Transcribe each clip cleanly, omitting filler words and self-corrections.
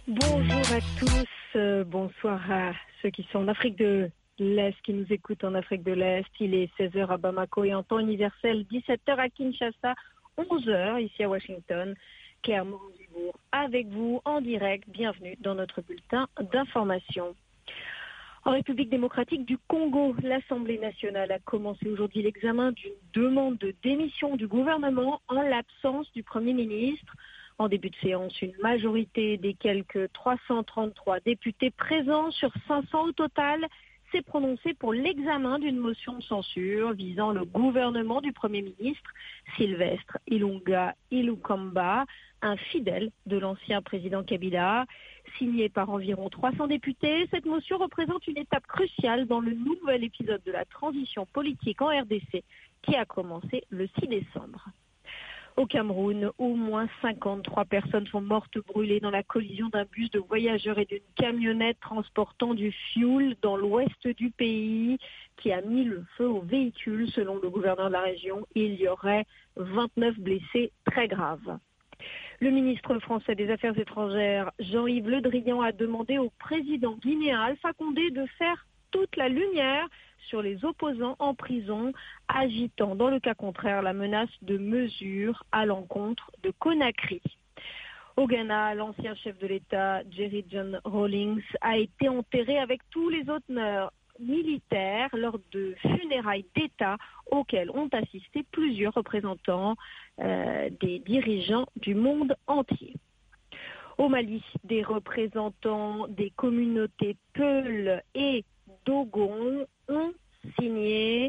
Bonjour à tous, bonsoir à ceux qui sont en Afrique de l'Est, qui nous écoutent en Afrique de l'Est. Il est 16h à Bamako et en temps universel, 17h à Kinshasa, 11h ici à Washington. Claire Morangibourg avec vous en direct. Bienvenue dans notre bulletin d'information. En République démocratique du Congo, l'Assemblée nationale a commencé aujourd'hui l'examen d'une demande de démission du gouvernement en l'absence du Premier ministre. En début de séance, une majorité des quelques 333 députés présents sur 500 au total s'est prononcée pour l'examen d'une motion de censure visant le gouvernement du Premier ministre Sylvestre Ilunga Ilukamba, un fidèle de l'ancien président Kabila. Signée par environ 300 députés, cette motion représente une étape cruciale dans le nouvel épisode de la transition politique en RDC qui a commencé le 6 décembre. Au Cameroun, au moins 53 personnes sont mortes brûlées dans la collision d'un bus de voyageurs et d'une camionnette transportant du fioul dans l'ouest du pays qui a mis le feu au véhicule. Selon le gouverneur de la région, il y aurait 29 blessés très graves. Le ministre français des Affaires étrangères, Jean-Yves Le Drian, a demandé au président guinéen Alpha Condé de faire toute la lumière sur les opposants en prison, agitant dans le cas contraire la menace de mesures à l'encontre de Conakry. Au Ghana, l'ancien chef de l'État, Jerry John Rawlings, a été enterré avec tous les honneurs militaires lors de funérailles d'État auxquelles ont assisté plusieurs représentants des dirigeants du monde entier. Au Mali, des représentants des communautés Peul et Dogon ont signé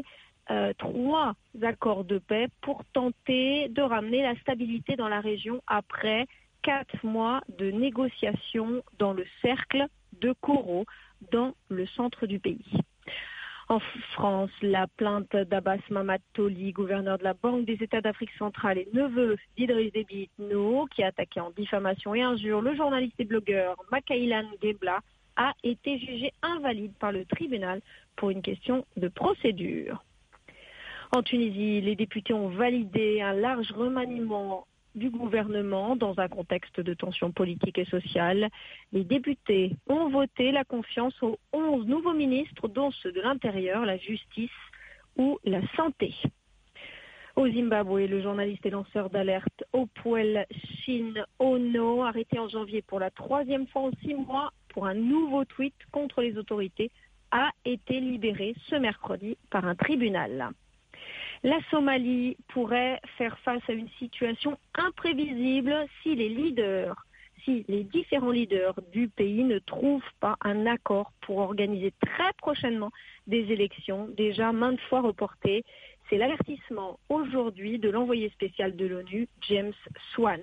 3 accords de paix pour tenter de ramener la stabilité dans la région après 4 mois de négociations dans le cercle de Koro, dans le centre du pays. En France, la plainte d'Abbas Mamad Toli, gouverneur de la Banque des États d'Afrique centrale et neveu d'Idriss Déby Itno, qui a attaqué en diffamation et injure le journaliste et blogueur Makailan Gebla, a été jugée invalide par le tribunal pour une question de procédure. En Tunisie, les députés ont validé un large remaniement du gouvernement dans un contexte de tension politique et sociale. Les députés ont voté la confiance aux 11 nouveaux ministres, dont ceux de l'Intérieur, la Justice ou la Santé. Au Zimbabwe, le journaliste et lanceur d'alerte Opuel Shin Ono, arrêté en janvier pour la 3e fois en 6 mois pour un nouveau tweet contre les autorités, a été libéré ce mercredi par un tribunal. La Somalie pourrait faire face à une situation imprévisible si les différents leaders du pays ne trouvent pas un accord pour organiser très prochainement des élections déjà maintes fois reportées. C'est l'avertissement aujourd'hui de l'envoyé spécial de l'ONU, James Swan.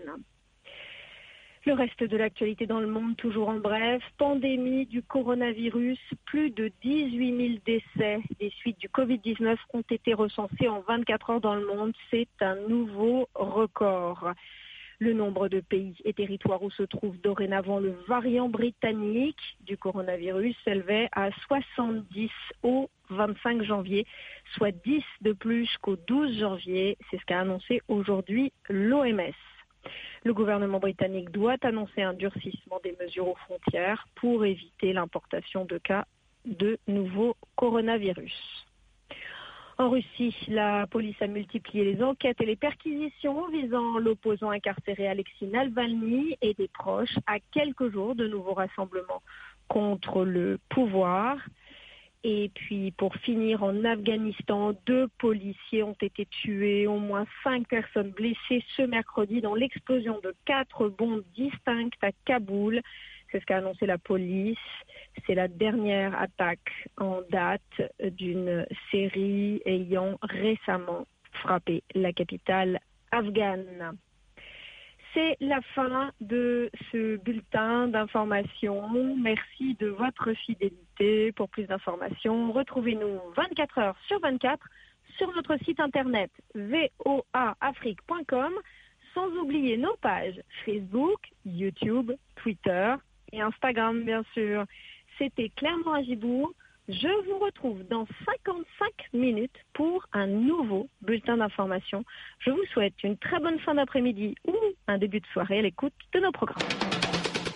Le reste de l'actualité dans le monde, toujours en bref, pandémie du coronavirus, plus de 18 000 décès des suites du Covid-19 ont été recensés en 24 heures dans le monde. C'est un nouveau record. Le nombre de pays et territoires où se trouve dorénavant le variant britannique du coronavirus s'élevait à 70 au 25 janvier, soit 10 de plus qu'au 12 janvier. C'est ce qu'a annoncé aujourd'hui l'OMS. Le gouvernement britannique doit annoncer un durcissement des mesures aux frontières pour éviter l'importation de cas de nouveau coronavirus. En Russie, la police a multiplié les enquêtes et les perquisitions visant l'opposant incarcéré Alexei Navalny et des proches à quelques jours de nouveaux rassemblements contre le pouvoir. Et puis, pour finir, en Afghanistan, 2 policiers ont été tués, au moins 5 personnes blessées ce mercredi dans l'explosion de 4 bombes distinctes à Kaboul. C'est ce qu'a annoncé la police. C'est la dernière attaque en date d'une série ayant récemment frappé la capitale afghane. C'est la fin de ce bulletin d'information. Merci de votre fidélité. Pour plus d'informations, retrouvez-nous 24 heures sur 24 sur notre site internet voaafrique.com, sans oublier nos pages Facebook, YouTube, Twitter et Instagram, bien sûr. C'était Claire Morangibourg. Je vous retrouve dans 55 minutes pour un nouveau bulletin d'information. Je vous souhaite une très bonne fin d'après-midi ou un début de soirée à l'écoute de nos programmes.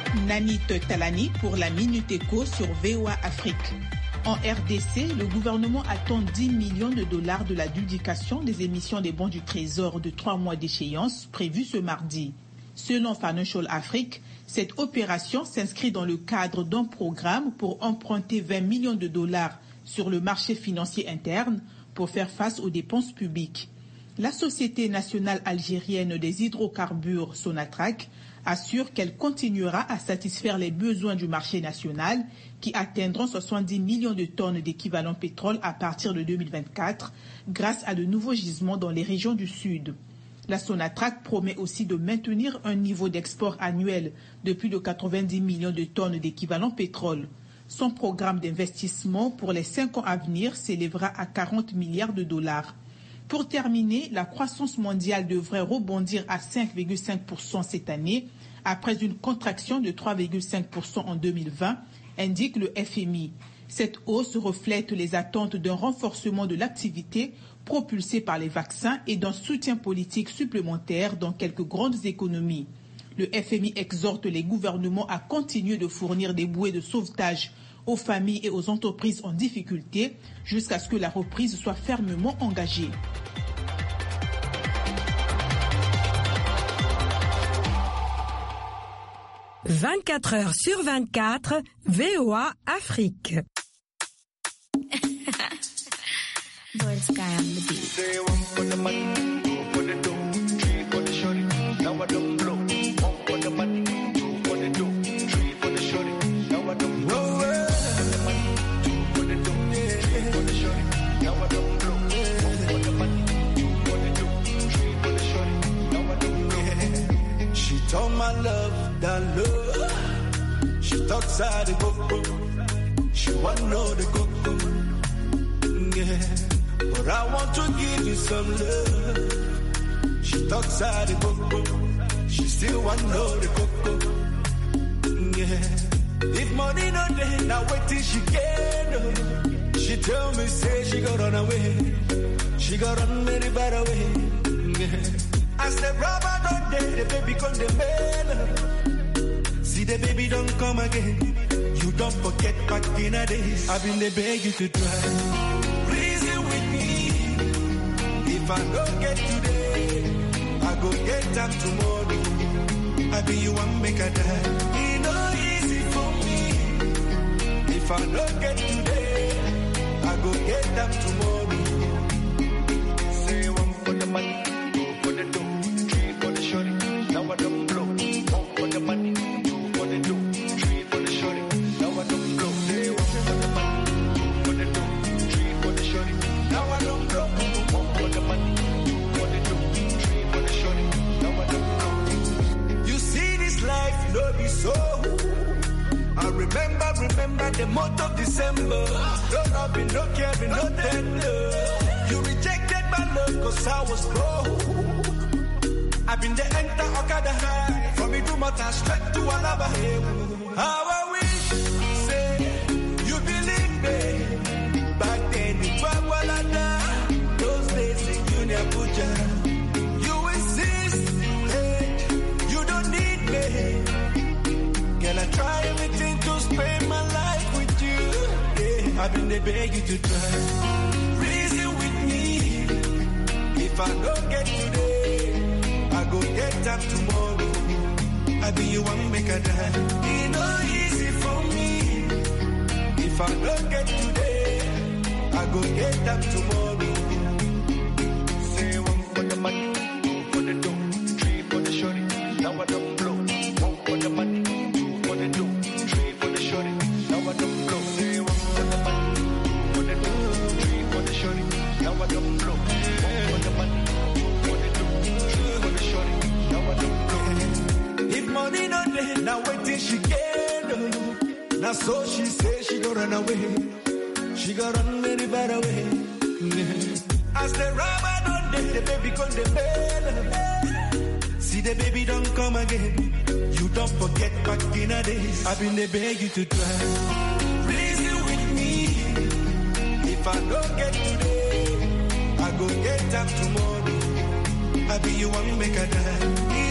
Nanit Talani pour la Minute Éco sur VOA Afrique. En RDC, le gouvernement attend 10 millions de dollars de l'adjudication des émissions des bons du Trésor de 3 mois d'échéance prévue ce mardi. Selon Financial Afrique, cette opération s'inscrit dans le cadre d'un programme pour emprunter 20 millions de dollars sur le marché financier interne pour faire face aux dépenses publiques. La Société nationale algérienne des hydrocarbures, Sonatrach, assure qu'elle continuera à satisfaire les besoins du marché national qui atteindront 70 millions de tonnes d'équivalent pétrole à partir de 2024 grâce à de nouveaux gisements dans les régions du Sud. La Sonatrach promet aussi de maintenir un niveau d'export annuel de plus de 90 millions de tonnes d'équivalent pétrole. Son programme d'investissement pour les 5 ans à venir s'élèvera à 40 milliards de dollars. Pour terminer, la croissance mondiale devrait rebondir à 5,5% cette année, après une contraction de 3,5% en 2020, indique le FMI. Cette hausse reflète les attentes d'un renforcement de l'activité propulsée par les vaccins et d'un soutien politique supplémentaire dans quelques grandes économies. Le FMI exhorte les gouvernements à continuer de fournir des bouées de sauvetage aux familles et aux entreprises en difficulté jusqu'à ce que la reprise soit fermement engagée. « 24 heures sur 24, VOA Afrique. Told my love that love. She talks out the go. She want know the go. Yeah, but I want to give you some love. She talks out the go. She still want know the go. Yeah, if money no day, now wait till she get. She tell me say she got run away. She got run very bad away. Yeah. As the rubber don't day, the baby come the mail. See the baby don't come again. You don't forget back in the days. I've been the beg you to try. Reason with me. If I don't get today, I go get them tomorrow. I be you one make a die. It no easy for me. If I don't get today, I go get them tomorrow. Say one for the money. Remember the month of December. No loving, no caring, no tender. You rejected my love cause I was broke. I've been the enter Okada high. From me to Mata straight to Alaba. How I wish, say, you believe me. Back then in Guadalajara, those days in Junior Puja. You insist, hey, you don't need me. Can I try everything to spend my life with you? Yeah, I've been there beg you to try. Reason with me. If I don't get today, I go get up tomorrow. I be you one make a die. It's not easy for me. If I don't get today, I go get up tomorrow. Say one for the money, two for the dough, three for the shorty. Now I don't blow. One for the money. Now wait till she get now so she say she go run away. She go run very bad away. As the rubber don't day, the baby come the bed. See the baby don't come again. You don't forget back in the days. I've been there beg you to try. Reason with me. If I don't get today, I go get up tomorrow. I be you one make a die.